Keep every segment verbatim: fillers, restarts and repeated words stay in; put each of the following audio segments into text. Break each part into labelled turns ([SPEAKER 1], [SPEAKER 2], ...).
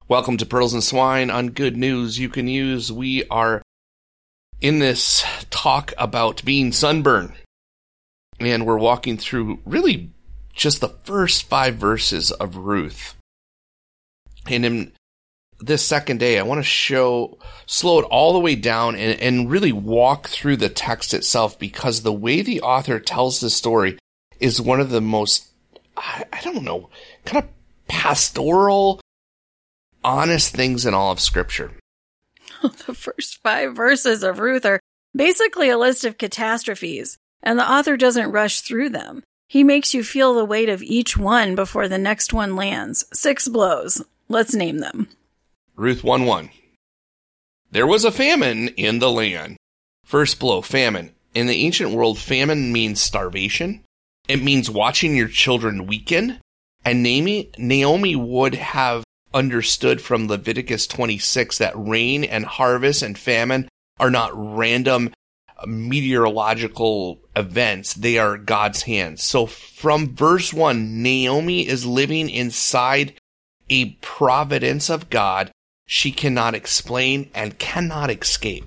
[SPEAKER 1] Welcome to Pearls and Swine on Good News You Can Use. We are in this talk about being sunburned, and we're walking through really just the first five verses of Ruth. And in this second day, I want to show, slow it all the way down and, and really walk through the text itself, because the way the author tells the story is one of the most, I, I don't know, kind of pastoral, honest things in all of Scripture.
[SPEAKER 2] The first five verses of Ruth are basically a list of catastrophes, and the author doesn't rush through them. He makes you feel the weight of each one before the next one lands. Six blows. Let's name them.
[SPEAKER 1] Ruth one one. There was a famine in the land. First blow, famine. In the ancient world, famine means starvation. It means watching your children weaken. And Naomi, Naomi would have understood from Leviticus twenty-six that rain and harvest and famine are not random meteorological events. They are God's hands. So from verse one, Naomi is living inside a providence of God she cannot explain and cannot escape.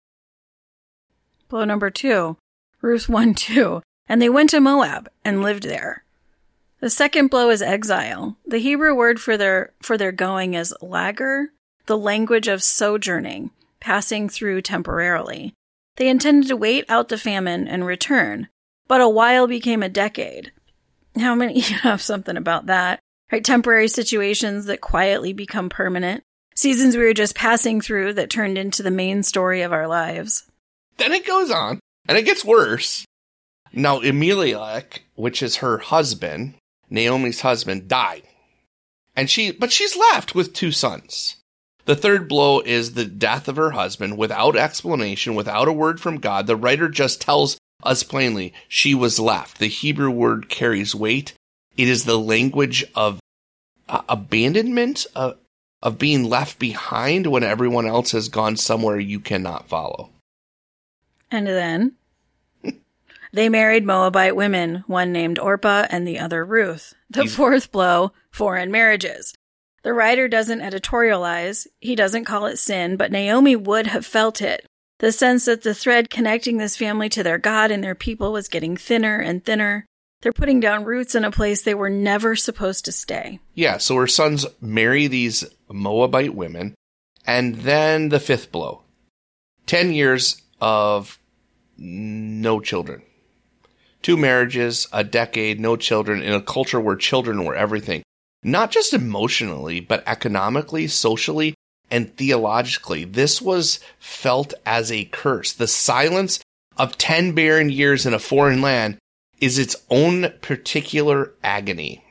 [SPEAKER 2] Blow number two, Ruth one two. And they went to Moab and lived there. The second blow is exile. The Hebrew word for their for their going is lager, the language of sojourning, passing through temporarily. They intended to wait out the famine and return, but a while became a decade. How many you have something about that? Right? Temporary situations that quietly become permanent. Seasons we were just passing through that turned into the main story of our lives.
[SPEAKER 1] Then it goes on, and it gets worse. Now, Elimelech, which is her husband, Naomi's husband, died. And she, but she's left with two sons. The third blow is the death of her husband without explanation, without a word from God. The writer just tells us plainly she was left. The Hebrew word carries weight. It is the language of uh, abandonment, uh, of being left behind when everyone else has gone somewhere you cannot follow.
[SPEAKER 2] And then they married Moabite women, one named Orpah and the other Ruth. The He's- fourth blow, foreign marriages. The writer doesn't editorialize. He doesn't call it sin, but Naomi would have felt it. The sense that the thread connecting this family to their God and their people was getting thinner and thinner. They're putting down roots in a place they were never supposed to stay.
[SPEAKER 1] Yeah, so her sons marry these Moabite women. And then the fifth blow. Ten years of no children. Two marriages, a decade, no children, in a culture where children were everything. Not just emotionally, but economically, socially, and theologically. This was felt as a curse. The silence of ten barren years in a foreign land is its own particular agony.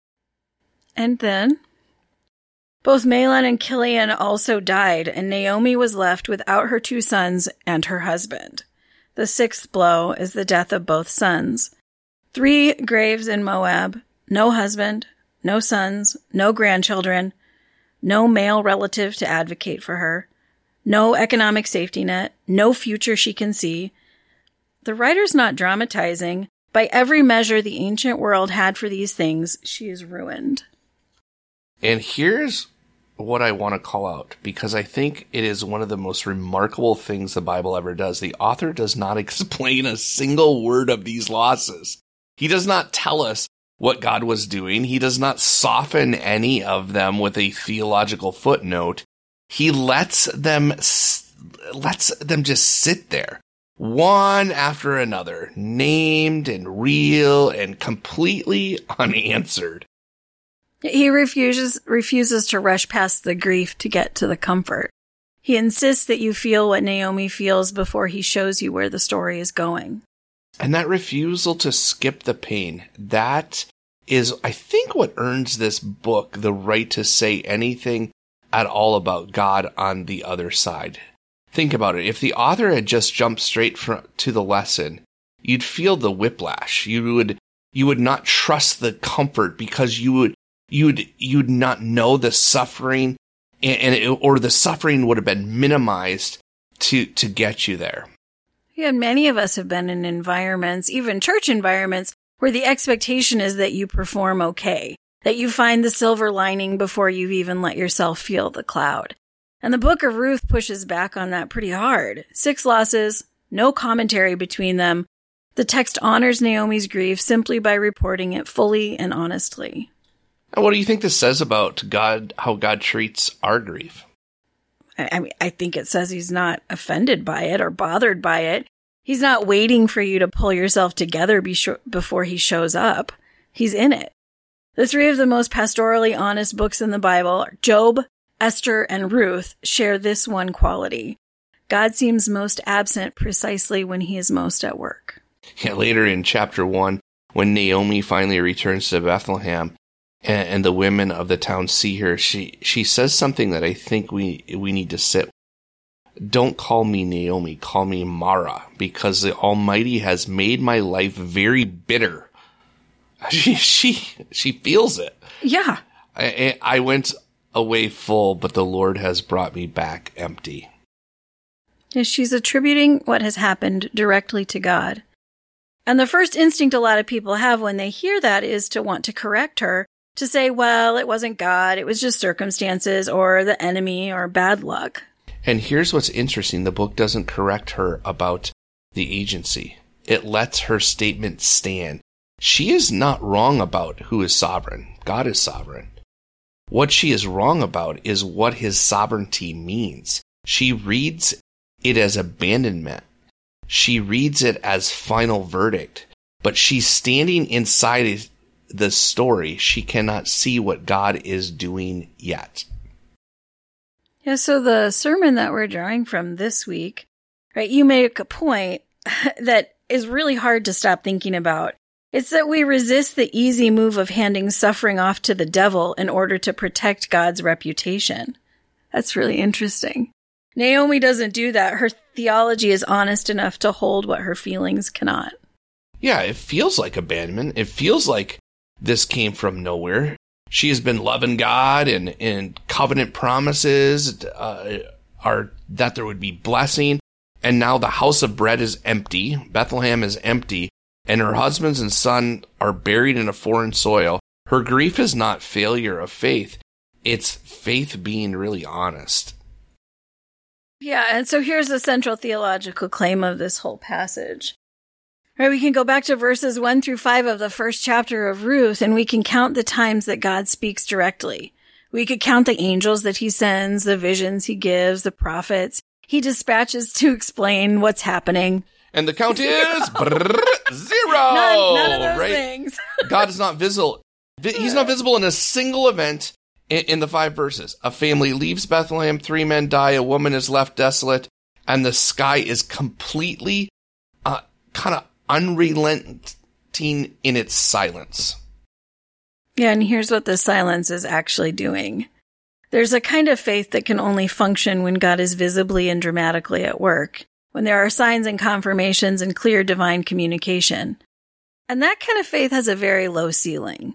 [SPEAKER 2] And then, both Mahlon and Chilion also died, and Naomi was left without her two sons and her husband. The sixth blow is the death of both sons. Three graves in Moab, no husband, no sons, no grandchildren, no male relative to advocate for her, no economic safety net, no future she can see. The writer's not dramatizing. By every measure the ancient world had for these things, she is ruined.
[SPEAKER 1] And here's what I want to call out, because I think it is one of the most remarkable things the Bible ever does. The author does not explain a single word of these losses. He does not tell us what God was doing. He does not soften any of them with a theological footnote. He lets them, lets them just sit there, one after another, named and real and completely unanswered.
[SPEAKER 2] He refuses refuses to rush past the grief to get to the comfort. He insists that you feel what Naomi feels before he shows you where the story is going.
[SPEAKER 1] And that refusal to skip the pain, that is, I think, what earns this book the right to say anything at all about God on the other side. Think about it. If the author had just jumped straight from, to the lesson, you'd feel the whiplash. You would you would not trust the comfort, because you would You'd you'd not know the suffering, and, and it, or the suffering would have been minimized to to get you there.
[SPEAKER 2] Yeah, many of us have been in environments, even church environments, where the expectation is that you perform okay, that you find the silver lining before you've even let yourself feel the cloud. And the book of Ruth pushes back on that pretty hard. Six losses, no commentary between them. The text honors Naomi's grief simply by reporting it fully and honestly.
[SPEAKER 1] And what do you think this says about God, how God treats our grief?
[SPEAKER 2] I, I mean, I think it says he's not offended by it or bothered by it. He's not waiting for you to pull yourself together be sh- before he shows up. He's in it. The three of the most pastorally honest books in the Bible, Job, Esther, and Ruth, share this one quality. God seems most absent precisely when he is most at work.
[SPEAKER 1] Yeah, later in chapter one, when Naomi finally returns to Bethlehem and, and the women of the town see her, she, she says something that I think we, we need to sit. Don't call me Naomi, call me Mara, because the Almighty has made my life very bitter. She she she feels it.
[SPEAKER 2] Yeah.
[SPEAKER 1] I, I went away full, but the Lord has brought me back empty.
[SPEAKER 2] Yeah, she's attributing what has happened directly to God. And the first instinct a lot of people have when they hear that is to want to correct her, to say, well, it wasn't God, it was just circumstances or the enemy or bad luck.
[SPEAKER 1] And here's what's interesting. The book doesn't correct her about the agency. It lets her statement stand. She is not wrong about who is sovereign. God is sovereign. What she is wrong about is what his sovereignty means. She reads it as abandonment. She reads it as final verdict. But she's standing inside the story. She cannot see what God is doing yet.
[SPEAKER 2] Yeah, so the sermon that we're drawing from this week, right, you make a point that is really hard to stop thinking about. It's that we resist the easy move of handing suffering off to the devil in order to protect God's reputation. That's really interesting. Naomi doesn't do that. Her theology is honest enough to hold what her feelings cannot.
[SPEAKER 1] Yeah, it feels like abandonment. It feels like this came from nowhere. She has been loving God, and, and covenant promises uh, are that there would be blessing. And now the house of bread is empty. Bethlehem is empty. And her husbands and son are buried in a foreign soil. Her grief is not failure of faith. It's faith being really honest.
[SPEAKER 2] Yeah, and so here's the central theological claim of this whole passage. Right, we can go back to verses one through five of the first chapter of Ruth, and we can count the times that God speaks directly. We could count the angels that he sends, the visions he gives, the prophets he dispatches to explain what's happening.
[SPEAKER 1] And the count is brrr, zero.
[SPEAKER 2] None, none of those
[SPEAKER 1] right?
[SPEAKER 2] things.
[SPEAKER 1] God is not visible. He's not visible in a single event in, in the five verses. A family leaves Bethlehem, three men die, a woman is left desolate, and the sky is completely uh, kind of unrelenting in its silence.
[SPEAKER 2] Yeah, and here's what the silence is actually doing. There's a kind of faith that can only function when God is visibly and dramatically at work, when there are signs and confirmations and clear divine communication. And that kind of faith has a very low ceiling.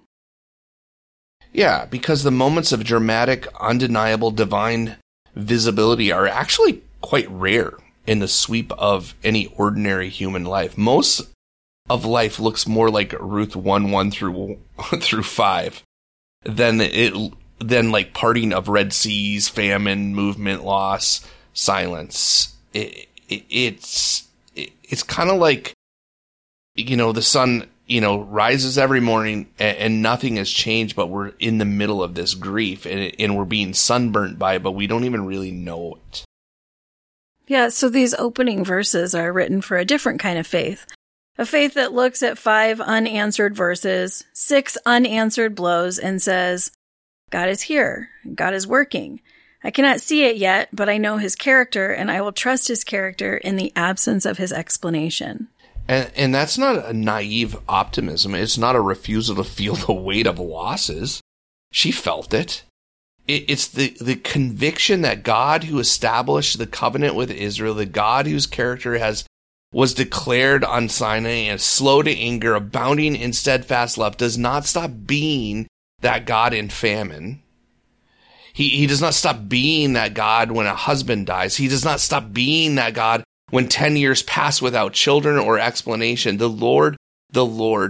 [SPEAKER 1] Yeah, because the moments of dramatic, undeniable divine visibility are actually quite rare in the sweep of any ordinary human life. Most of life looks more like Ruth one, one through through five than it than like parting of Red Seas, famine, movement, loss, silence. It, it, it's it, it's kind of like, you know, the sun, you know, rises every morning and, and nothing has changed, but we're in the middle of this grief and, and we're being sunburnt by it, but we don't even really know it.
[SPEAKER 2] Yeah, so these opening verses are written for a different kind of faith. A faith that looks at five unanswered verses, six unanswered blows, and says, God is here. God is working. I cannot see it yet, but I know his character, and I will trust his character in the absence of his explanation.
[SPEAKER 1] And, and that's not a naive optimism. It's not a refusal to feel the weight of losses. She felt it. it it's the, the conviction that God who established the covenant with Israel, the God whose character has was declared on Sinai and slow to anger, abounding in steadfast love, does not stop being that God in famine. He, he does not stop being that God when a husband dies. He does not stop being that God when ten years pass without children or explanation. The Lord, the Lord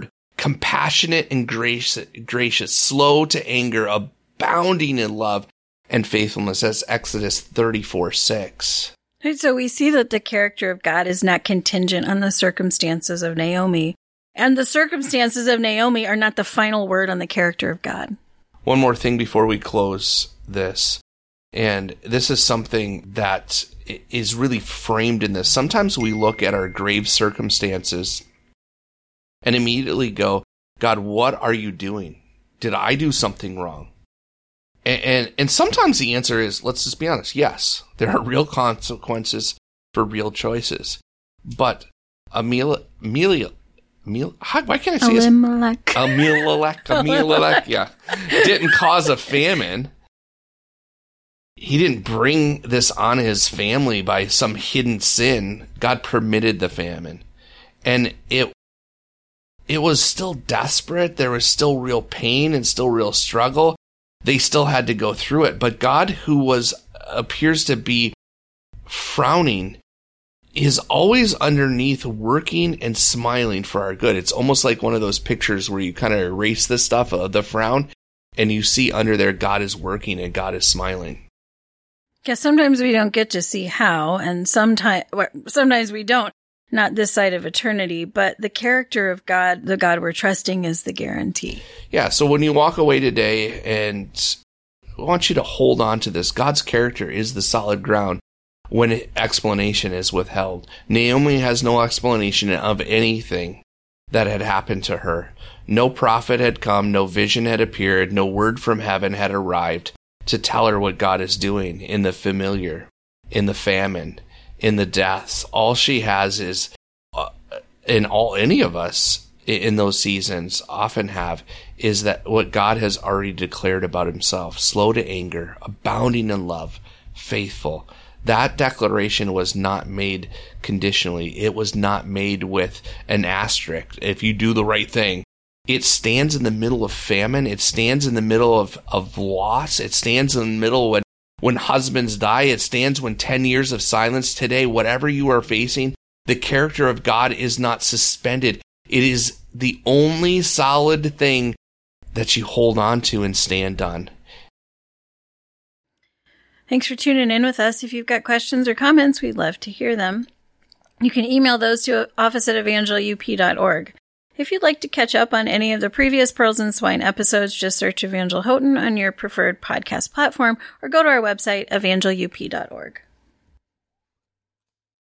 [SPEAKER 1] compassionate and gracious, gracious, slow to anger, abounding in love and faithfulness. That's Exodus thirty-four six.
[SPEAKER 2] Right, so we see that the character of God is not contingent on the circumstances of Naomi. And the circumstances of Naomi are not the final word on the character of God.
[SPEAKER 1] One more thing before we close this. And this is something that is really framed in this. Sometimes we look at our grave circumstances and immediately go, God, what are you doing? Did I do something wrong? And, and and sometimes the answer is, let's just be honest, yes, there are real consequences for real choices. But Amelia, Amelia, Amelia why can't I say this?
[SPEAKER 2] Elimelech.
[SPEAKER 1] Elimelech, Elimelech, yeah, didn't cause a famine. He didn't bring this on his family by some hidden sin. God permitted the famine. And it it was still desperate. There was still real pain and still real struggle. They still had to go through it. But God, who was appears to be frowning, is always underneath working and smiling for our good. It's almost like one of those pictures where you kind of erase the stuff of the frown, and you see under there God is working and God is smiling.
[SPEAKER 2] Yeah, sometimes we don't get to see how, and sometimes sometimes we don't. Not this side of eternity, but the character of God, the God we're trusting, is the guarantee.
[SPEAKER 1] Yeah, so when you walk away today, and I want you to hold on to this, God's character is the solid ground when explanation is withheld. Naomi has no explanation of anything that had happened to her. No prophet had come, no vision had appeared, no word from heaven had arrived to tell her what God is doing in the familiar, in the famine, in the deaths. All she has is, uh, and all any of us in those seasons often have, is that what God has already declared about himself: slow to anger, abounding in love, faithful. That declaration was not made conditionally. It was not made with an asterisk. If you do the right thing, it stands in the middle of famine. It stands in the middle of, of loss. It stands in the middle when When husbands die. It stands when ten years of silence. Today, whatever you are facing, the character of God is not suspended. It is the only solid thing that you hold on to and stand on.
[SPEAKER 2] Thanks for tuning in with us. If you've got questions or comments, we'd love to hear them. You can email those to office at evangel u p dot org. If you'd like to catch up on any of the previous Pearls and Swine episodes, just search Evangel Houghton on your preferred podcast platform or go to our website, evangel u p dot org.